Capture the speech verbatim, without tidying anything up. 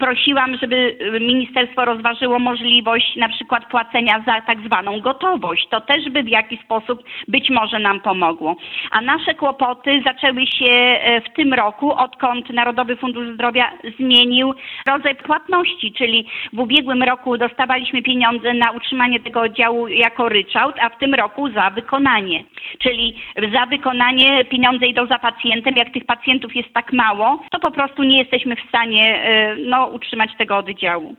prosiłam, żeby ministerstwo rozważyło możliwość na przykład płacenia za tak zwaną gotowość. To też by w jakiś sposób być może nam pomogło. A nasze kłopoty zaczęły się w tym roku, odkąd Narodowy Fundusz Zdrowia zmienił rodzaj płatności, czyli w ubiegłym roku dostawaliśmy pieniądze na utrzymanie tego oddziału jako ryczałt, a w tym roku za wykonanie. Czyli za wykonanie pieniądze idą za pacjentem. Jak tych pacjentów jest tak mało, to po prostu nie jesteśmy w stanie no, utrzymać tego oddziału.